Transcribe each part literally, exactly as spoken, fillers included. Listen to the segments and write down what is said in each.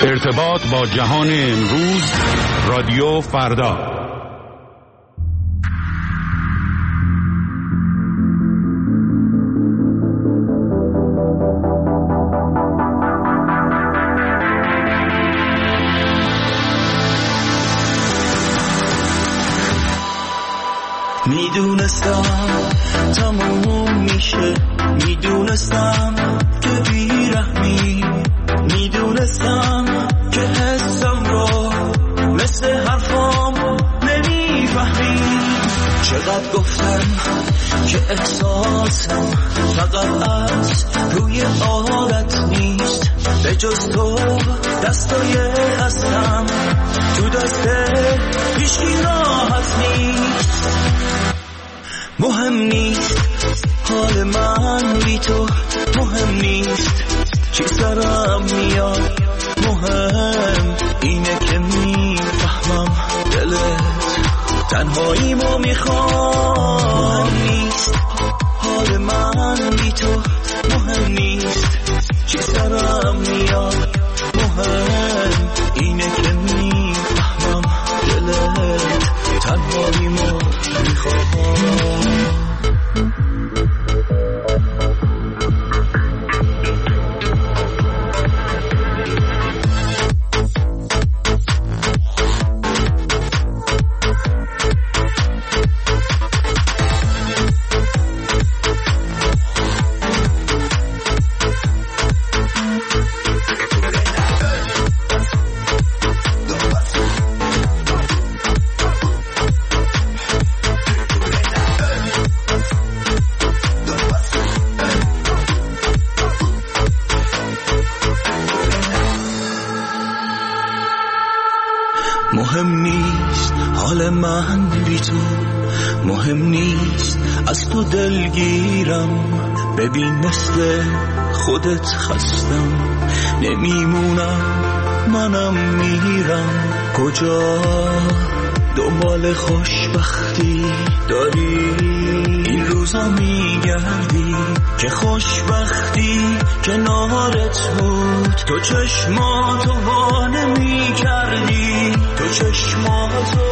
ارتباط با جهان امروز، رادیو فردا. میدونستم تموم میشه، میدونستم که بیرحمی، میدونستم که حسم رو مثل حرفام نمیفهمی. چقدر گفتم که احساسم فقط از روی عادت نیست، به جز تو دستای هستم تو دست هیچکی راحت نیست. مهم نیست حال من بی تو، مهم نیست چی سرم میاد، مهم اینه که میفهمم دلت تنهاییمو میخوام. مهم نیست حال من بی تو، مهم نیست چی سرم میاد، مهم اینه که میفهمم دلت تنهاییمو میخوام. مهم نیست حال من بی تو، مهم نیست از تو دلگیرم. ببین مثل خودت خستم نمیمونم، منم میرم. کجا دنبال خوشبختی داری این روزا میگردی که خوشبختی کنارت بود. تو چشماتو وا نمی‌کردی، تو چشماتو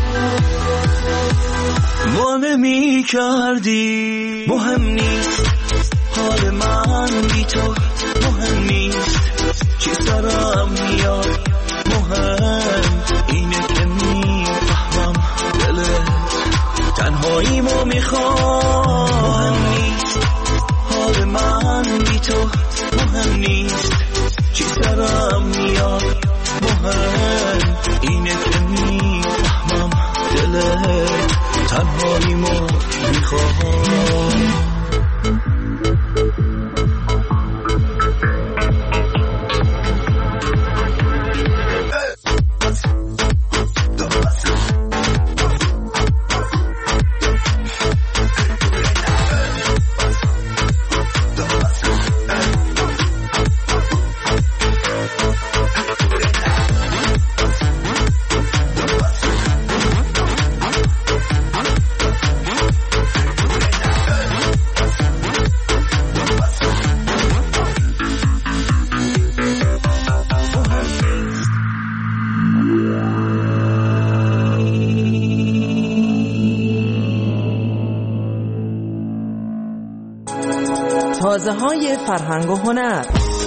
وا نمی‌کردی. مهم نیست حال من بی تو، مهم نیست چی سرم میاد، مهم اینه که میفهمم دلت تنهاییمو میخوام. مهم نیست حال من بی تو، مهم نیست چی سرم میاد، مهم اینه که میفهمم دلت تنهاییمو میخوام. تازه‌های فرهنگ و هنر.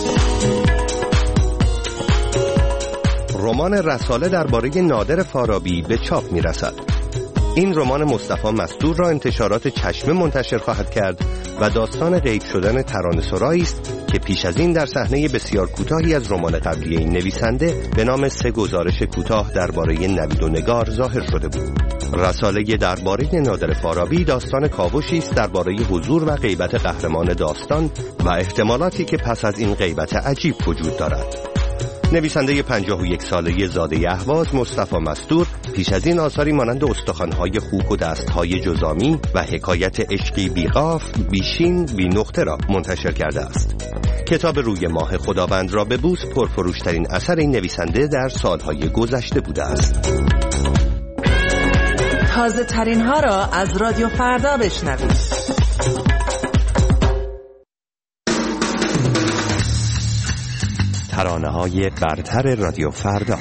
رمان رساله درباره نادر فارابی به چاپ می‌رسد. این رمان مصطفی مستور را انتشارات چشمه منتشر خواهد کرد و داستان غیب شدن ترانه‌سرایی است که پیش از این در صحنه بسیار کوتاهی از رمان قبلی این نویسنده به نام سه گزارش کوتاه درباره نوید و نگار ظاهر شده بود. رساله درباره نادر فارابی داستان کاوشی است درباره حضور و غیبت قهرمان داستان و احتمالاتی که پس از این غیبت عجیب وجود دارد. نویسنده پنجاه و یک ساله زاده اهواز مصطفی مستور پیش از این آثاری مانند استخوان‌های خوک و دست‌های جزامی و حکایت عشقی بی‌قاف، بیشین، بی نقطه را منتشر کرده است. کتاب روی ماه خداوند را به بوس پرفروشترین اثر این نویسنده در سالهای گذشته بوده است. تازه ترین ها را از رادیو فردا بشنوید. ترانه‌های برتر رادیو فردا.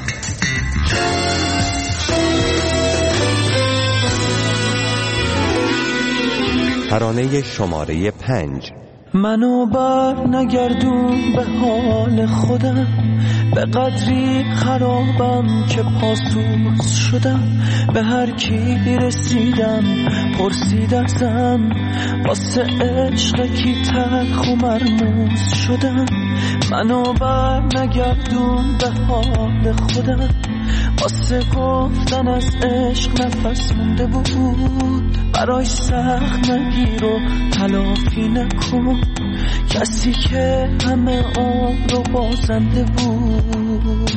ترانه شماره پنج. منو بر نگردون به حال خودم، به قدری خرابم که پاسوس شدم. به هر کی رسیدم پرسید ازم، واسه عشق کی تلخ و مرموز شدم. منو بر نگردون به حال خودم، واسه گفتن از عشق نفس مونده بود. برای سخت نگیر و تلافی نکن، کسی که همه عمر رو بازنده بود.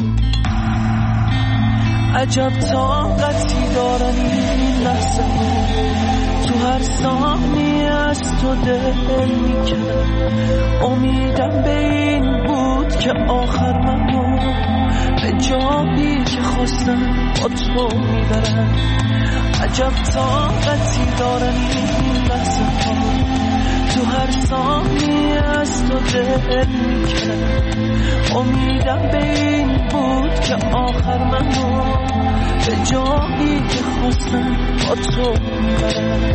عجب طاقتی دارن این لحظه ها، تو هر ثانیه از تو دل میکنم. امیدم به این بود که آخر منو به جایی که خواستم با تو میبرم. عجب طاقتی دارن این لحظه ها، تو هر ثانیه از تو دل میکنم. امیدم به این بود که آخر منو به جایی که خواستم با تو میبرم.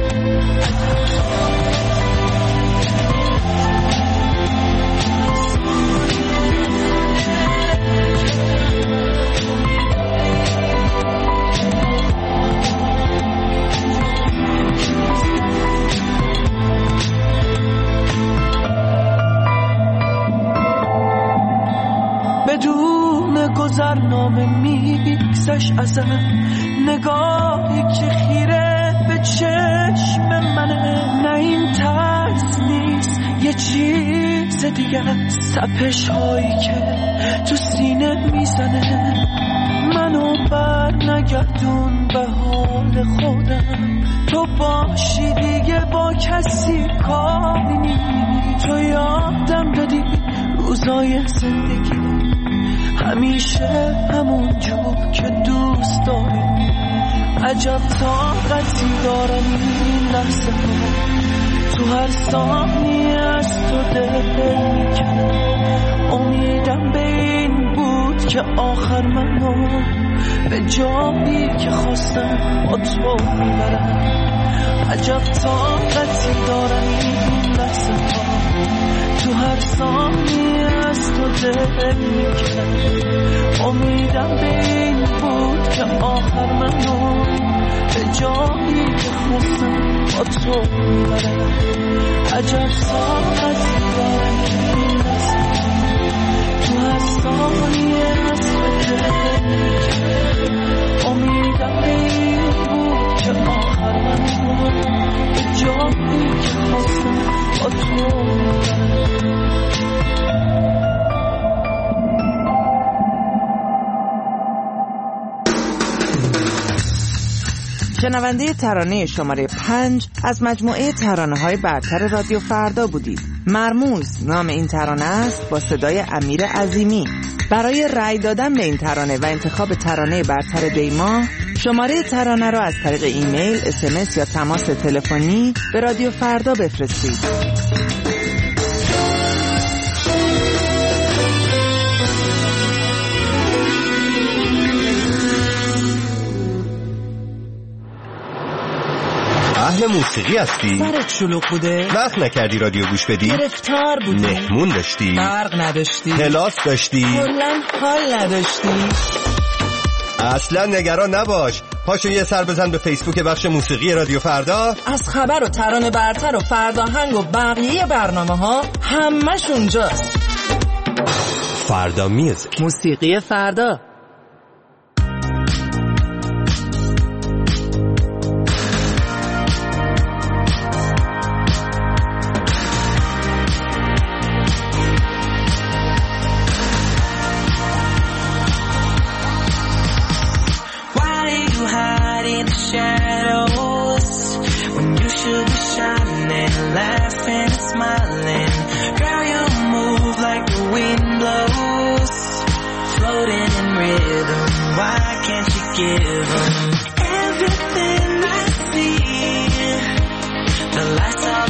بدون گذرنامه میگذشت ازم، نگاهی که خیره به چشم منه. نه این ترس نیست یه چیز دیگه است، تپش هایی که تو سینه میزنه. منو بر نگردون به حال خودم، تو باشی دیگه با کسی کاری نیست. تو یادم دادی روزای زندگی همیشه همون جور که دوست داری. عجب طاقتی دارم این لحظه ها، تو هر ثانیه از تو دل میکنم. امیدم به این بود که آخر منو به جایی که خواستم با تو میبرم. عجب طاقتی دارم این لحظه ها، تو هر ثانیه از تو دل میکنم. امیدم به این بود که آخر منو به جایی که خواستم با تو میبرم. عجب طاقتی دارم این لحظه ها، تو هر ثانیه از تو دل میکنم. امیدم به این بود که آخر منو به جایی که خواستم با تو میبرم. شنونده ترانه شماره پنج از مجموعه ترانه های برتر رادیو فردا بودید. مرموز نام این ترانه است، با صدای امیر عظیمی. برای رأی دادن به این ترانه و انتخاب ترانه برتر دیما، شماره ترانه را از طریق ایمیل، اس ام اس یا تماس تلفنی به رادیو فردا بفرستید. اهل موسیقی هستی؟ سرت شلوغ بوده؟ وقت نکردی رادیو گوش بدی؟ گرفتار بودی؟ مهمون داشتی؟ برق نداشتی؟ کلاس داشتی؟ کلاً حال نداشتی؟ اصلا نگران نباش، پاشو یه سر بزن به فیسبوک بخش موسیقی رادیو فردا. از خبر و ترانه برتر و فرداهنگ و بقیه برنامه ها همش اونجاست. فردا میوزیک، موسیقی فردا.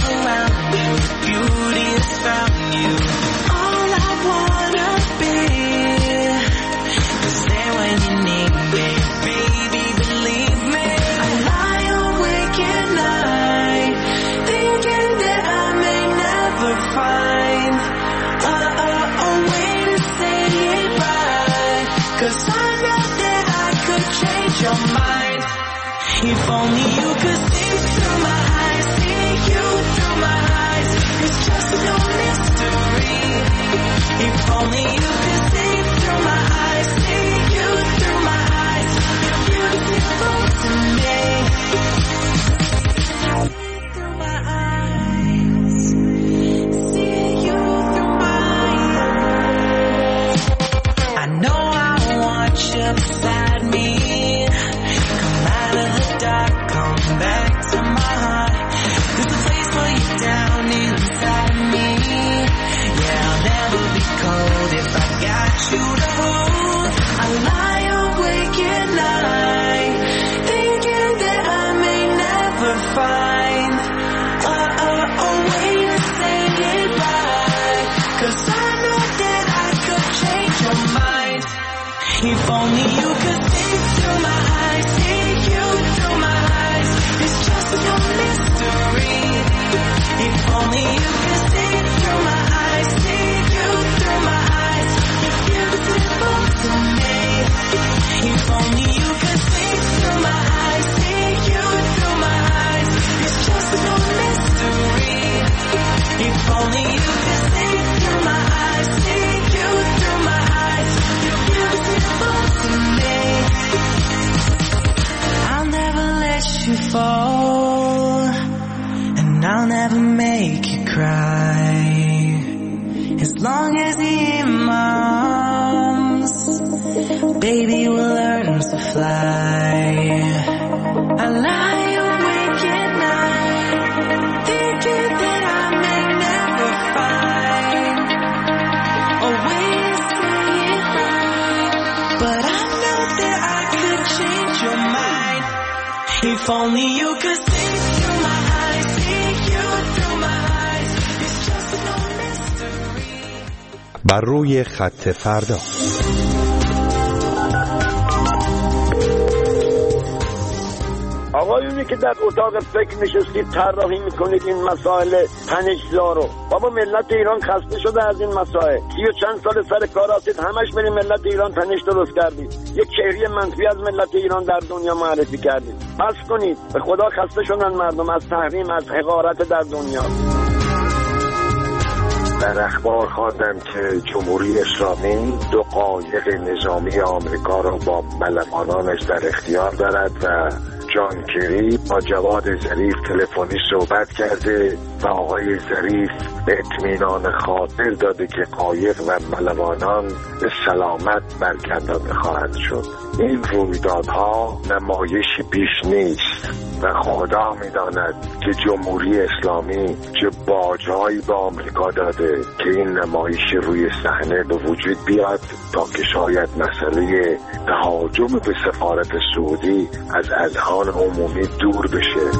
Beauty is found you. All I wanna be If only you could see through my eyes, see you through my eyes. It's just no mystery. If only you could see through my eyes, see you through my eyes. You're beautiful to me. Through my eyes, see you through my eyes. I know I want you beside me. Come out of the dark, come back to my heart. There's a place for you down inside me. Yeah, I'll never be cold if I got you to hold. I lie awake at night, thinking that I may never find a, a, a way to say goodbye. Cause I know that I could change your mind. If only you could see through my eyes, see you through my eyes. It's just no mystery. If only you could see through my eyes, see you through my eyes. You're beautiful to me. If only you could see through my eyes, see you through my eyes. It's just no mystery. If only you could see through my eyes, see you through my eyes. You're beautiful to me. I'll never let you fall, and I'll never make you cry. As long as you're in my arms, baby, we'll learn to fly. I lie awake at night, thinking that I may never find a way to say it right. But I know that I could change your mind. If only you could see through my eyes, see you through my eyes. It's just no mystery. بر روی خط فردا. آقایونی که در اتاق فکر نشستید طراحی میکنید این مسائل تنش‌زا رو، بابا ملت ایران خسته شده از این مسائل. سی و چند سال سر کار هستید، همش برید ملت ایران تنش درست کردید، یک چهره منفی از ملت ایران در دنیا معرفی کردید. بس کنید، به خدا خسته شدن مردم از تحریم، از حقارت در دنیا. در اخبار خواندم که جمهوری اسلامی دو قایق نظامی آمریکا را با ملوانانش در اختیار دارد و جان کری با جواد ظریف تلفنی صحبت کرده و آقای ظریف به اطمینان خاطر داده که قایق و ملوانان به سلامت برگردانده خواهند شد. این رویدادها نمایشی بیش نیست و خدا می‌داند که جمهوری اسلامی چه باج‌هایی به آمریکا داده که این نمایش روی صحنه به وجود بیاد تا که شاید مسئله تهاجم به سفارت سعودی از اذهان عمومی دور بشه.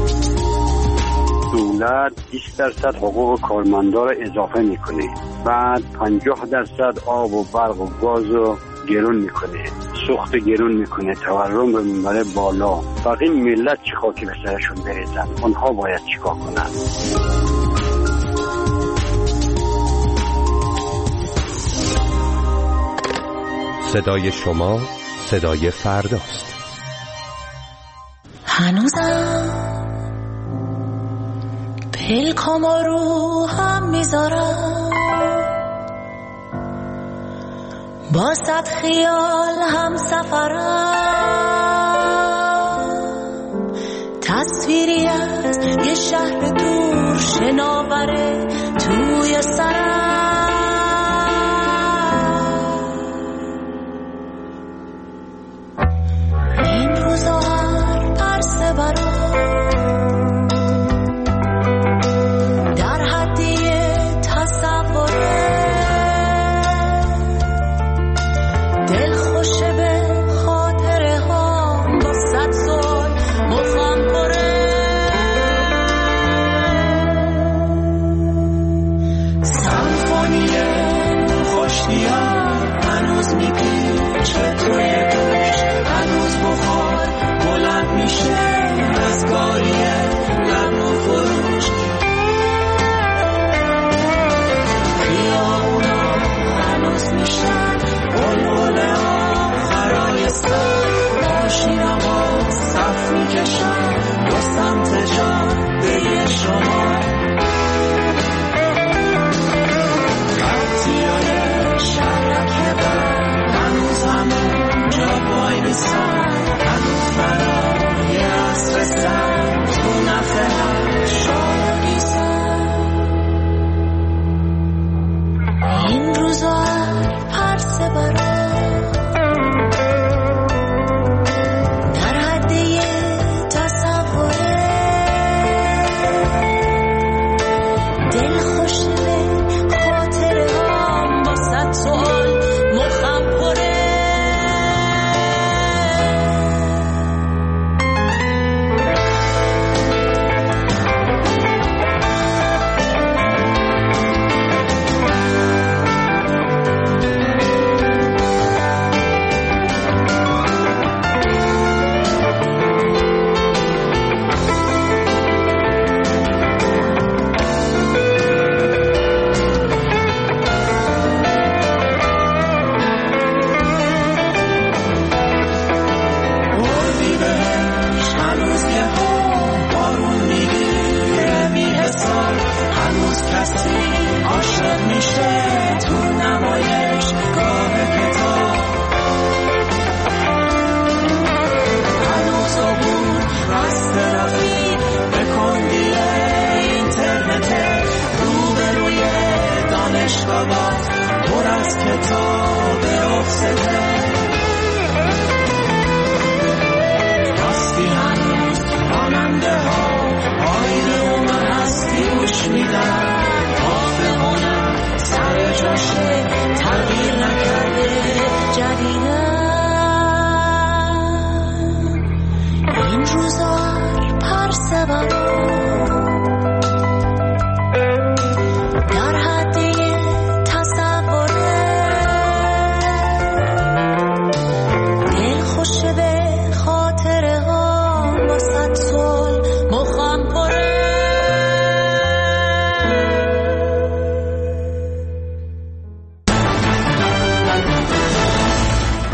دولت بیست درصد حقوق کارمندا رو اضافه میکنه، بعد پنجاه درصد آب و برق و گاز رو گرون میکنه، سوخت گرون میکنه، تورم رو میبره بالا. بقیه ملت چی خاکی به سرشون بریزن؟ اونها باید چیکار کنن؟ صدای شما صدای فرداست. هنوزم پلکام رو هم میذارم، با صد خیال هم سفرم، تصویری از یه شهر دور شناوره توی سرم. این روزا هر عرصه برام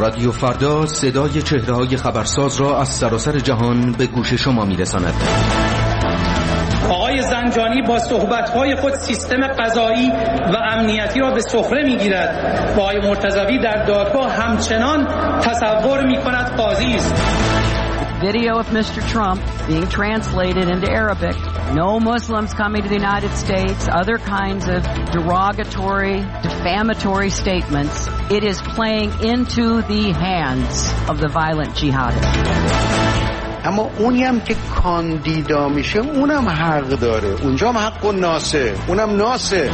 رادیو فردا صدای چهره‌های خبرساز را از سراسر جهان به گوش شما می‌رساند. آقای زنجانی با صحبت‌های خود سیستم قضایی و امنیتی را به سخره می‌گیرد و آقای مرتضوی در دادگاه همچنان تصور می‌کند قاضی است. Video of Mister Trump being translated into Arabic. No Muslims coming to the United States, other kinds of derogatory, defamatory statements. It is playing into the hands of the violent jihadists. اما اونی هم که کاندیدا میشه اونم حق داره، اونجا هم حق و ناسه، اونم ناسه.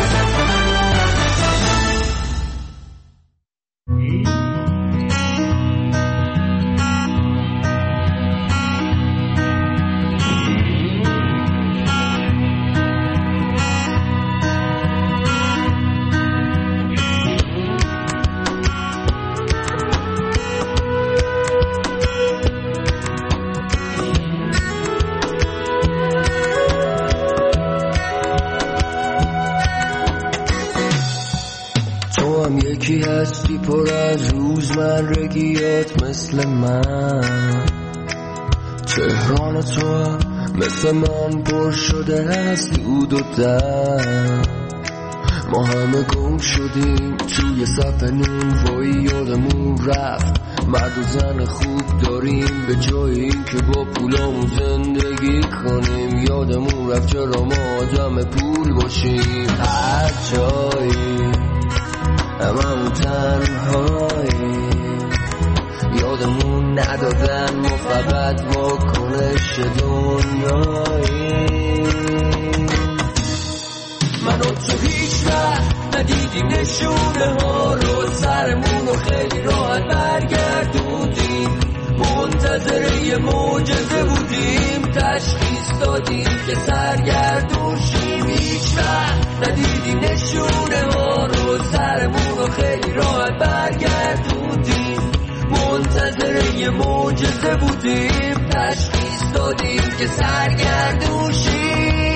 یکی هستی پر از روزمرگیات مثل من، تهران تو هم مثل من پر شده از دود و دم. ما همه گم شدیم توی صف نون، وای یادمون رفت مرد و زن خوب داریم به جای این که با پولامون زندگی کنیم. یادمون رفت چرا ما آدم پول باشیم، هر جایی هممون تنهایی. یادمون ندادن ما فقط واکنش دنیایی. من و تو هیچ وقت ندیدیم نشونه ها رو، سرمون رو خیلی راحت برگردوندیم. منتظر یه معجزه بودیم، تشخیص دادیم که سرگردون شیم. هیچ وقت ندیدیم نشونه ها رو، سرمون رو خیلی راحت برگردوندیم. منتظر یه معجزه بودیم، تشخیص دادیم که سرگردون شیم.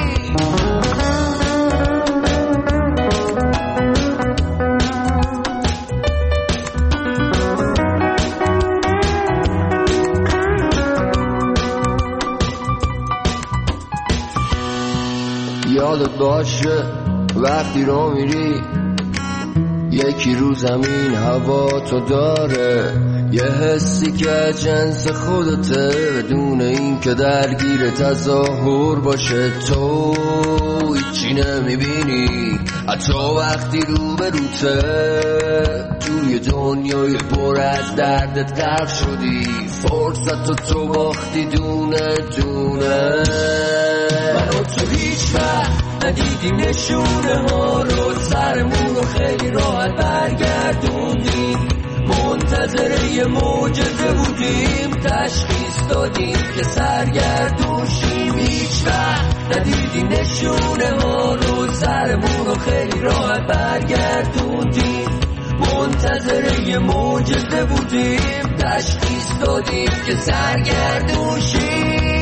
یادت باشه وقتی رو میری یکی رو زمین هوا تو داره، یه حسی که جنس خودته بدون این که درگیر تظاهر باشه. تو هیچی نمیبینی حتی وقتی رو به روته، توی دنیای پر از دردت غرق شدی، فرصت تو تو باختی دونه دونه. من و تو هیچ وقت ندیدیم نشونه ها رو، سرمون رو خیلی راحت برگردوندیم. منتظر یه معجزه بودیم، تشخیص دادیم که سرگردون شیم. هیچ وقت ندیدیم نشونه ها رو، سرمون رو خیلی راحت برگردوندیم. منتظر یه معجزه بودیم، تشخیص دادیم که سرگردون شیم.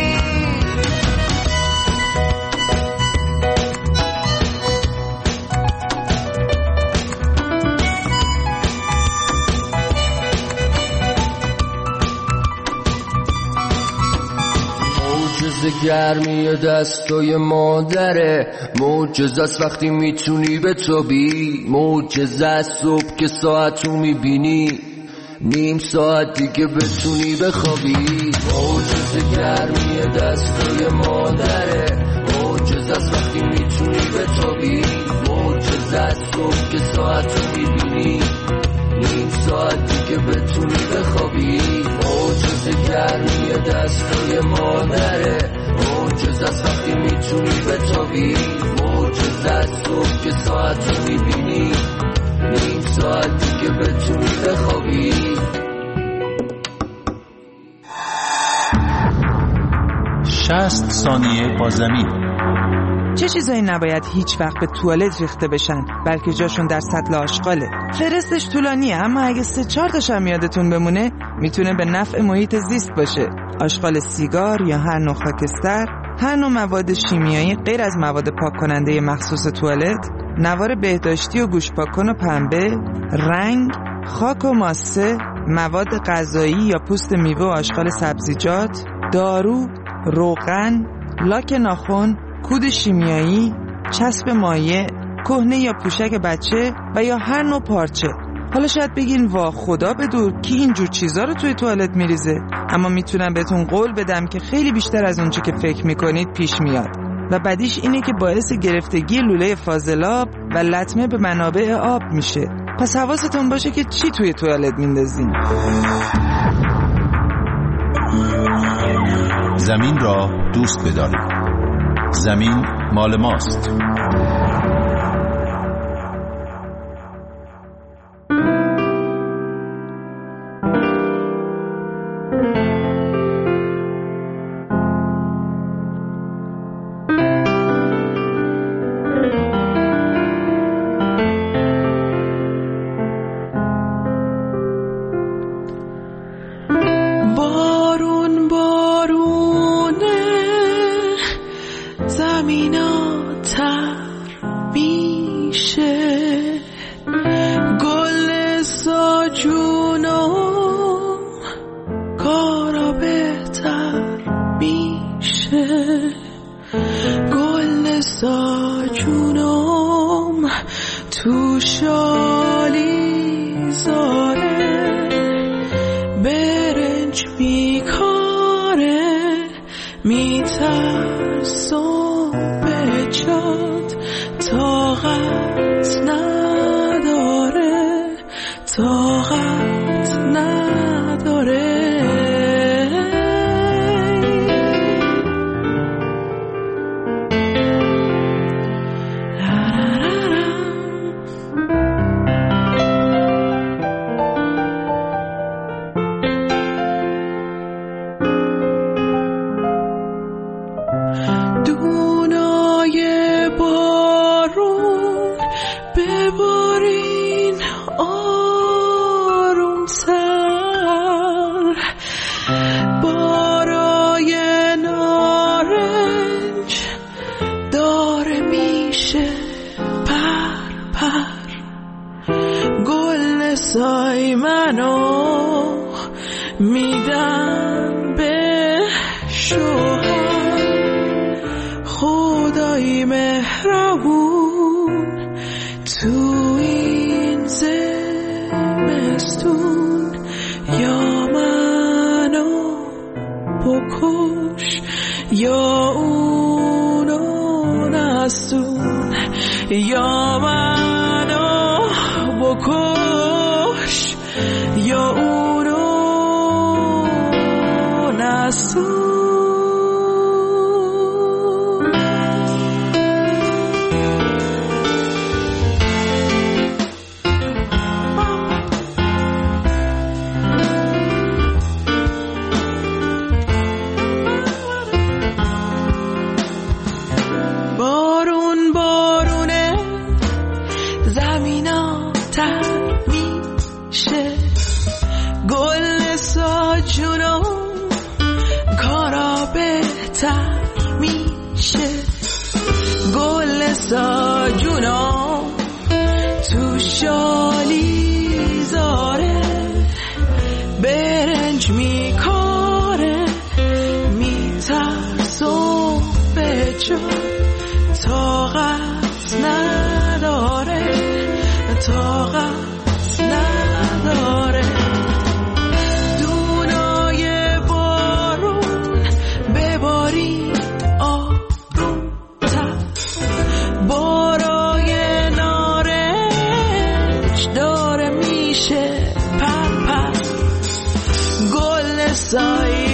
معجزه گرمی دستای مادره، معجزه است وقتی میتونی بتابی، معجزه است صبح که ساعتو میبینی نیم ساعت دیگه بتونی بخوابی. معجزه گرمی دستای مادره، معجزه است وقتی میتونی بتابی، معجزه است صبح که ساعتو میبینی نیم ساعت دیگه بتونی بخوابی. معجزه گرمی دستای مادره، معجزه است وقتی میتونی بتابی، معجزه است صبح که ساعتو میبینی نیم ساعت دیگه بتونی بخوابی. شصت ثانیه با زمین. چه چیزایی نباید هیچ وقت به توالت ریخته بشن بلکه جاشون در سطل آشغاله؟ فرستش طولانیه اما اگه سه چهار تاش هم یادتون بمونه میتونه به نفع محیط زیست باشه. آشغال سیگار یا هر نوع خاکستر، هر نوع مواد شیمیایی غیر از مواد پاک کننده مخصوص توالت، نوار بهداشتی و گوشت پاک‌کن و پنبه، رنگ، خاک و ماسه، مواد غذایی یا پوست میوه و آشغال سبزیجات، دارو، روغن، لاک ناخن، کود شیمیایی، چسب مایع، کهنه یا پوشک بچه و یا هر نوع پارچه. حالا شاید بگین وا خدا بدور کی اینجور چیزا رو توی توالت میریزه، اما میتونم بهتون قول بدم که خیلی بیشتر از اونچه که فکر میکنید پیش میاد و بعدیش اینه که باعث گرفتگی لوله فاضلاب و لطمه به منابع آب میشه. پس حواستون باشه که چی توی توالت میندازین. زمین را دوست بدارید. زمین مال ماست. تو شالی زاره برنج میکاره میترسم به جات طاقت نداره طاقت نداره سای منو میدن به شوهر خدای مهربون تو این زمستون یا منو بکش یا اونو نستون یا منو بکش یا اونو نستون بارون بارونه زمینا تر میشه گل ساجونو کارا بهتر میشه گل ساجونو تو شالی زاره برنج میکاره میترسم به جا طاقت نداره طاقت نداره دونای بارون ببارید آرومتر بارای نارنج داره میشه پر پر گل سای